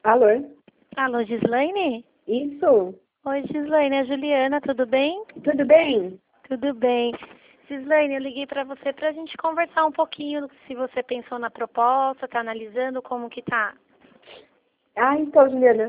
Alô? Alô, Gislaine? Isso? Oi, Gislaine, é a Juliana, tudo bem? Tudo bem? Tudo bem. Gislaine, eu liguei para você para a gente conversar um pouquinho, se você pensou na proposta, tá analisando como que tá. Então, Juliana,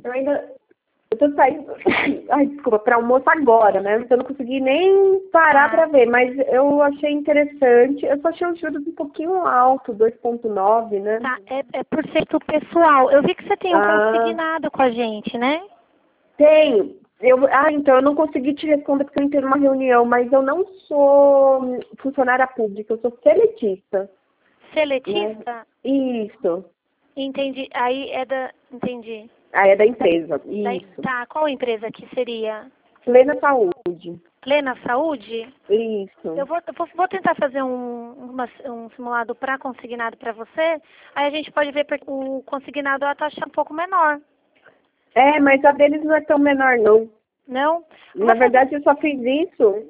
eu tô saindo, desculpa, para almoço agora, né? Então eu não consegui nem parar para ver, mas eu achei interessante. Eu só achei os juros um pouquinho alto, 2,9, né? Tá, é por ser do pessoal. Eu vi que você tem um consignado com a gente, né? Tenho. Então eu não consegui te responder porque eu entrei numa reunião, mas eu não sou funcionária pública, eu sou seletista. Seletista? Né? Isso. Entendi. Entendi. É da empresa, isso. Tá, qual empresa que seria? Plena Saúde. Plena Saúde? Isso. Eu vou tentar fazer um simulado para consignado para você. Aí a gente pode ver o consignado a taxa um pouco menor. Mas a deles não é tão menor, não. Não? Na verdade, eu só fiz isso,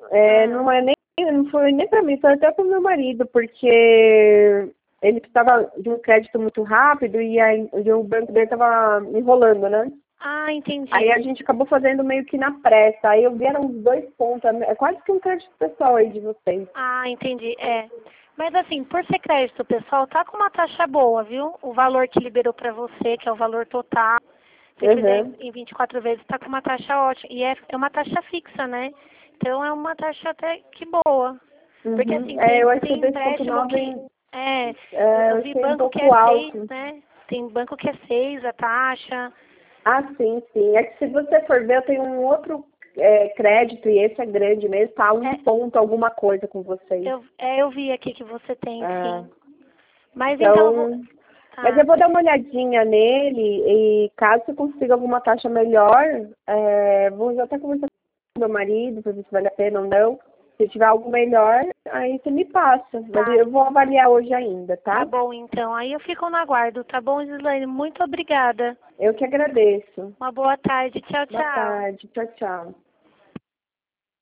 não foi nem para mim, foi até para o meu marido, porque ele precisava de um crédito muito rápido e o banco dele estava enrolando, né? Entendi. Aí a gente acabou fazendo meio que na pressa. Aí eu vi, eram uns 2 pontos, é quase que um crédito pessoal aí de vocês. Entendi, Mas assim, por ser crédito pessoal, tá com uma taxa boa, viu? O valor que liberou para você, que é o valor total, se fizer em 24 vezes, tá com uma taxa ótima. E é uma taxa fixa, né? Então é uma taxa até que boa. Porque assim, eu acho que tem empréstimo que... eu vi banco que é 6, né? Tem banco que é 6 a taxa. Sim. É que se você for ver, eu tenho um outro crédito e esse é grande mesmo, tá ponto alguma coisa com vocês. Eu vi aqui que você tem, sim. Mas Mas eu vou dar uma olhadinha nele e caso você consiga alguma taxa melhor, vou até conversar com meu marido para ver se vale a pena ou não. Se tiver algo melhor, aí você me passa. Mas eu vou avaliar hoje ainda, tá? Tá bom, então. Aí eu fico no aguardo, tá bom, Gislaine? Muito obrigada. Eu que agradeço. Uma boa tarde. Tchau, tchau. Boa tarde. Tchau, tchau.